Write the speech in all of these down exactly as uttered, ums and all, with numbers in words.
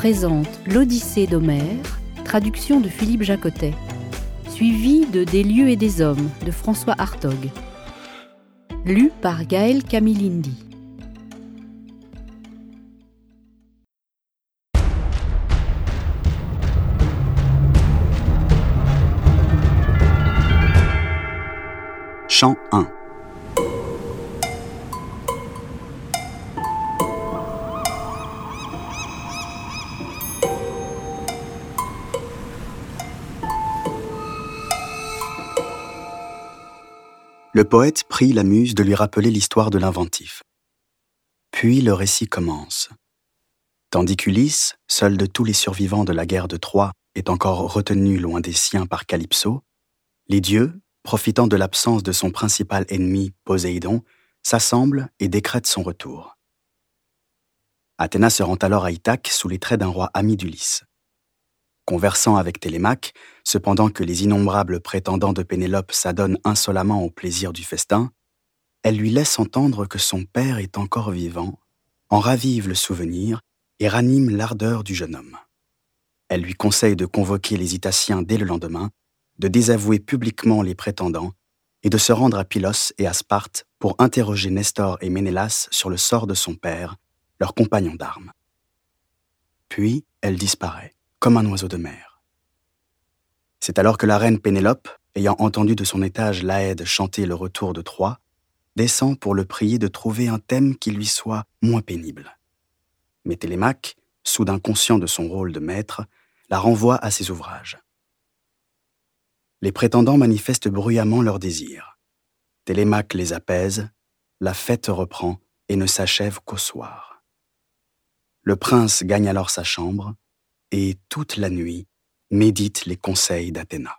présente l'Odyssée d'Homère, traduction de Philippe Jacotet, suivie de Des lieux et des hommes de François Hartog, lu par Gaël Camilindi. Chant un. Le poète prie la muse de lui rappeler l'histoire de l'inventif. Puis le récit commence. Tandis qu'Ulysse, seul de tous les survivants de la guerre de Troie, est encore retenu loin des siens par Calypso, les dieux, profitant de l'absence de son principal ennemi, Poséidon, s'assemblent et décrètent son retour. Athéna se rend alors à Ithaque sous les traits d'un roi ami d'Ulysse. Conversant avec Télémaque, cependant que les innombrables prétendants de Pénélope s'adonnent insolemment au plaisir du festin, elle lui laisse entendre que son père est encore vivant, en ravive le souvenir et ranime l'ardeur du jeune homme. Elle lui conseille de convoquer les Itaciens dès le lendemain, de désavouer publiquement les prétendants et de se rendre à Pylos et à Sparte pour interroger Nestor et Ménélas sur le sort de son père, leur compagnon d'armes. Puis elle disparaît, comme un oiseau de mer. C'est alors que la reine Pénélope, ayant entendu de son étage l'Aède chanter le retour de Troie, descend pour le prier de trouver un thème qui lui soit moins pénible. Mais Télémaque, soudain conscient de son rôle de maître, la renvoie à ses ouvrages. Les prétendants manifestent bruyamment leurs désirs. Télémaque les apaise, la fête reprend et ne s'achève qu'au soir. Le prince gagne alors sa chambre et, toute la nuit, médite les conseils d'Athéna.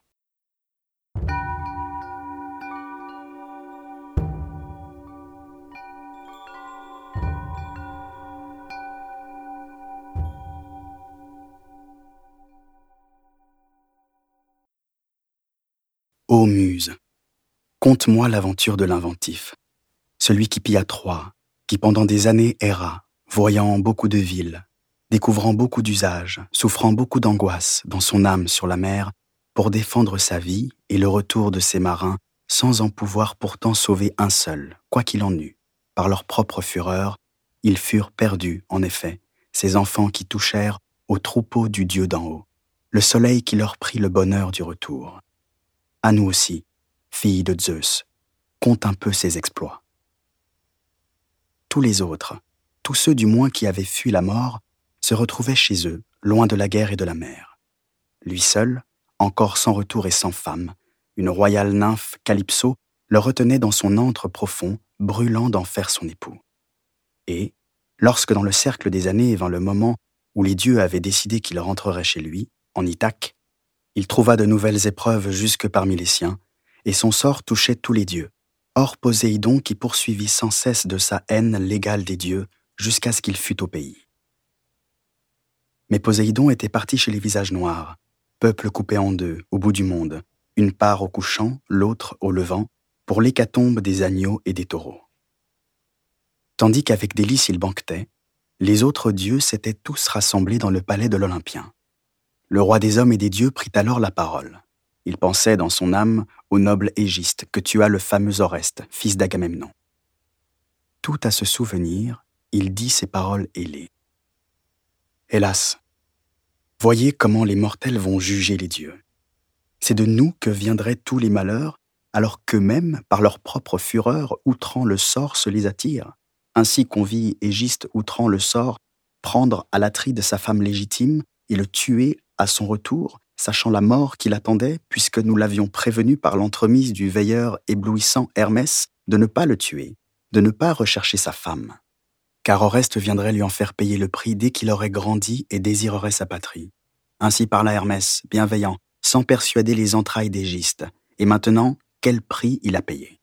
Ô muse, conte-moi l'aventure de l'inventif, celui qui pilla Troie, qui pendant des années erra, voyant beaucoup de villes, découvrant beaucoup d'usages, souffrant beaucoup d'angoisse dans son âme sur la mer, pour défendre sa vie et le retour de ses marins, sans en pouvoir pourtant sauver un seul, quoi qu'il en eût. Par leur propre fureur, ils furent perdus, en effet, ces enfants qui touchèrent au troupeau du Dieu d'en haut, le soleil qui leur prit le bonheur du retour. À nous aussi, filles de Zeus, compte un peu ses exploits. Tous les autres, tous ceux du moins qui avaient fui la mort, se retrouvaient chez eux, loin de la guerre et de la mer. Lui seul, encore sans retour et sans femme, une royale nymphe, Calypso, le retenait dans son antre profond, brûlant d'en faire son époux. Et, lorsque dans le cercle des années vint le moment où les dieux avaient décidé qu'il rentrerait chez lui, en Ithaque, il trouva de nouvelles épreuves jusque parmi les siens, et son sort touchait tous les dieux, hors Poséidon qui poursuivit sans cesse de sa haine l'égale des dieux jusqu'à ce qu'il fût au pays. Mais Poséidon était parti chez les visages noirs, peuple coupé en deux, au bout du monde, une part au couchant, l'autre au levant, pour l'hécatombe des agneaux et des taureaux. Tandis qu'avec délice il banquetait, les autres dieux s'étaient tous rassemblés dans le palais de l'Olympien. Le roi des hommes et des dieux prit alors la parole. Il pensait dans son âme au noble Égiste que tua le fameux Oreste, fils d'Agamemnon. Tout à se souvenir, il dit ces paroles ailées. Hélas, voyez comment les mortels vont juger les dieux. C'est de nous que viendraient tous les malheurs, alors qu'eux-mêmes, par leur propre fureur, outrant le sort, se les attirent. Ainsi qu'on vit Égiste outrant le sort, prendre à l'Atride sa femme légitime et le tuer à son retour, sachant la mort qui l'attendait, puisque nous l'avions prévenu par l'entremise du veilleur éblouissant Hermès de ne pas le tuer, de ne pas rechercher sa femme. Car Oreste viendrait lui en faire payer le prix dès qu'il aurait grandi et désirerait sa patrie. Ainsi parla Hermès, bienveillant, sans persuader les entrailles d'Égiste. Et maintenant, quel prix il a payé?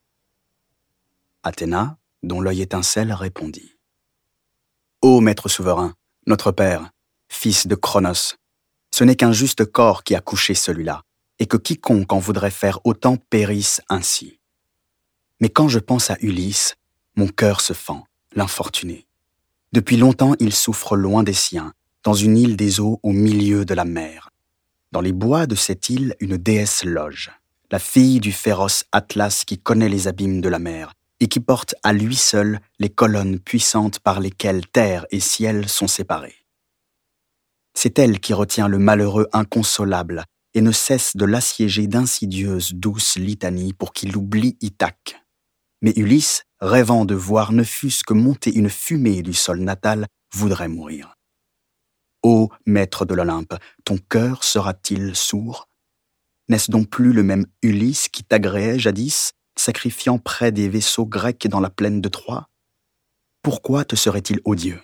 Athéna, dont l'œil étincelle, répondit. Ô maître souverain, notre père, fils de Cronos, ce n'est qu'un juste corps qui a couché celui-là, et que quiconque en voudrait faire autant périsse ainsi. Mais quand je pense à Ulysse, mon cœur se fend, l'infortuné. Depuis longtemps, il souffre loin des siens, dans une île des eaux au milieu de la mer. Dans les bois de cette île, une déesse loge, la fille du féroce Atlas qui connaît les abîmes de la mer et qui porte à lui seul les colonnes puissantes par lesquelles terre et ciel sont séparés. C'est elle qui retient le malheureux inconsolable et ne cesse de l'assiéger d'insidieuses douces litanies pour qu'il oublie Ithaque. Mais Ulysse, rêvant de voir ne fût-ce que monter une fumée du sol natal, voudrait mourir. Ô maître de l'Olympe, ton cœur sera-t-il sourd? N'est-ce donc plus le même Ulysse qui t'agréait jadis, sacrifiant près des vaisseaux grecs dans la plaine de Troie? Pourquoi te serait-il odieux?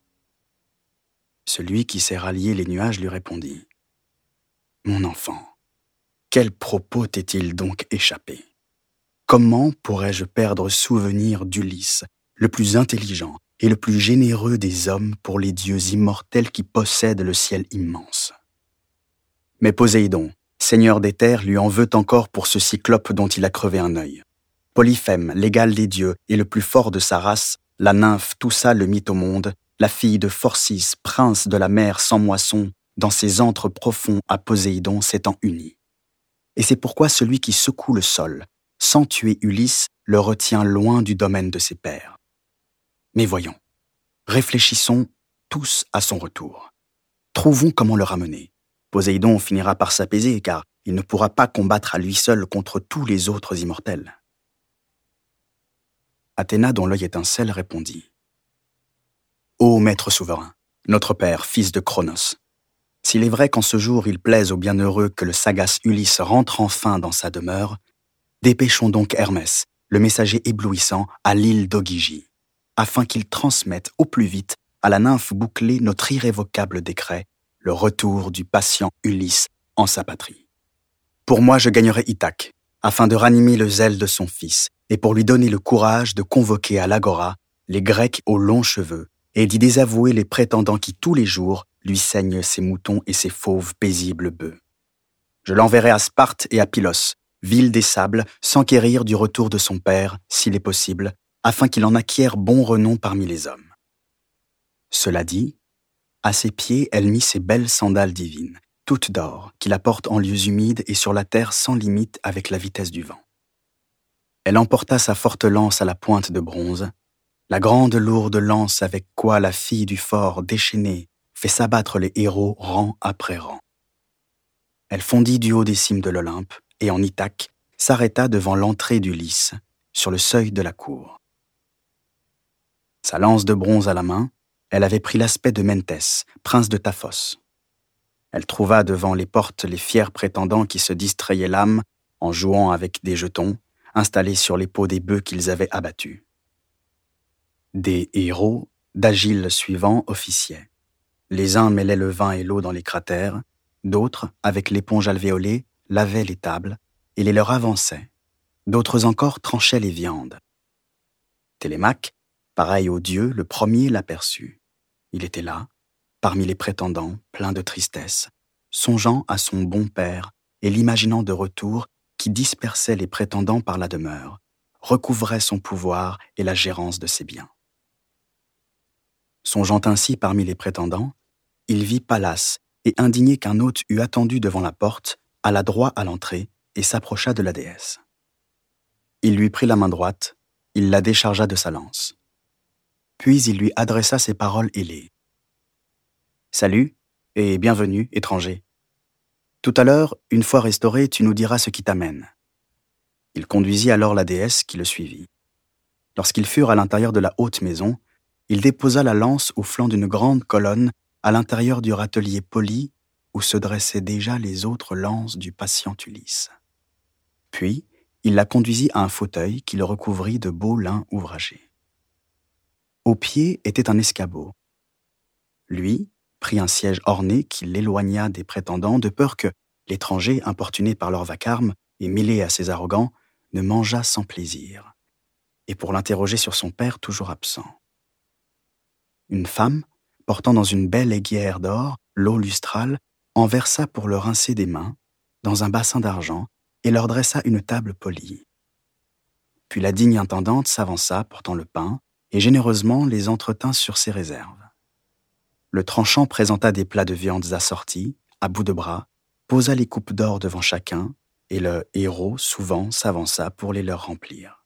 Celui qui s'est rallié les nuages lui répondit. Mon enfant, quel propos t'est-il donc échappé? Comment pourrais-je perdre souvenir d'Ulysse, le plus intelligent et le plus généreux des hommes pour les dieux immortels qui possèdent le ciel immense? Mais Poséidon, seigneur des terres, lui en veut encore pour ce cyclope dont il a crevé un œil. Polyphème, l'égal des dieux et le plus fort de sa race, la nymphe Toussa le mit au monde, la fille de Phorcys, prince de la mer sans moisson, dans ses antres profonds à Poséidon s'étant unie. Et c'est pourquoi celui qui secoue le sol, sans tuer Ulysse, le retient loin du domaine de ses pères. Mais voyons, réfléchissons tous à son retour. Trouvons comment le ramener. Poséidon finira par s'apaiser, car il ne pourra pas combattre à lui seul contre tous les autres immortels. Athéna, dont l'œil étincelle, répondit. Ô maître souverain, notre père, fils de Cronos, s'il est vrai qu'en ce jour il plaise au bienheureux que le sagace Ulysse rentre enfin dans sa demeure, dépêchons donc Hermès, le messager éblouissant, à l'île d'Ogygie, afin qu'il transmette au plus vite à la nymphe bouclée notre irrévocable décret, le retour du patient Ulysse en sa patrie. Pour moi, je gagnerai Ithaque, afin de ranimer le zèle de son fils, et pour lui donner le courage de convoquer à l'agora les Grecs aux longs cheveux, et d'y désavouer les prétendants qui, tous les jours, lui saignent ses moutons et ses fauves paisibles bœufs. Je l'enverrai à Sparte et à Pylos, ville des sables, s'enquérir du retour de son père, s'il est possible, afin qu'il en acquiert bon renom parmi les hommes. Cela dit, à ses pieds, elle mit ses belles sandales divines, toutes d'or, qui la portent en lieux humides et sur la terre sans limite avec la vitesse du vent. Elle emporta sa forte lance à la pointe de bronze, la grande lourde lance avec quoi la fille du fort, déchaînée, fait s'abattre les héros rang après rang. Elle fondit du haut des cimes de l'Olympe et en Ithaque s'arrêta devant l'entrée d'Ulysse, sur le seuil de la cour. Sa lance de bronze à la main, elle avait pris l'aspect de Mentès, prince de Taphos. Elle trouva devant les portes les fiers prétendants qui se distrayaient l'âme en jouant avec des jetons, installés sur les peaux des bœufs qu'ils avaient abattus. Des héros, d'agiles suivants, officiaient. Les uns mêlaient le vin et l'eau dans les cratères, d'autres, avec l'éponge alvéolée, lavaient les tables et les leur avançaient. D'autres encore tranchaient les viandes. Télémaque, pareil au dieu, le premier l'aperçut. Il était là, parmi les prétendants, plein de tristesse, songeant à son bon père et l'imaginant de retour qui dispersait les prétendants par la demeure, recouvrait son pouvoir et la gérance de ses biens. Songeant ainsi parmi les prétendants, il vit Pallas et, indigné qu'un hôte eût attendu devant la porte, alla droit à l'entrée et s'approcha de la déesse. Il lui prit la main droite, il la déchargea de sa lance. Puis il lui adressa ces paroles ailées. « Salut et bienvenue, étranger. Tout à l'heure, une fois restauré, tu nous diras ce qui t'amène. » Il conduisit alors la déesse qui le suivit. Lorsqu'ils furent à l'intérieur de la haute maison, il déposa la lance au flanc d'une grande colonne à l'intérieur du râtelier poli où se dressaient déjà les autres lances du patient Ulysse. Puis, il la conduisit à un fauteuil qui le recouvrit de beaux lins ouvragés. Au pied était un escabeau. Lui prit un siège orné qui l'éloigna des prétendants de peur que l'étranger, importuné par leur vacarme et mêlé à ses arrogants, ne mangeât sans plaisir, et pour l'interroger sur son père toujours absent. Une femme, portant dans une belle aiguière d'or l'eau lustrale, en versa pour le rincer des mains, dans un bassin d'argent, et leur dressa une table polie. Puis la digne intendante s'avança, portant le pain, et généreusement les entretint sur ses réserves. Le tranchant présenta des plats de viandes assortis, à bout de bras, posa les coupes d'or devant chacun, et le héros, souvent, s'avança pour les leur remplir.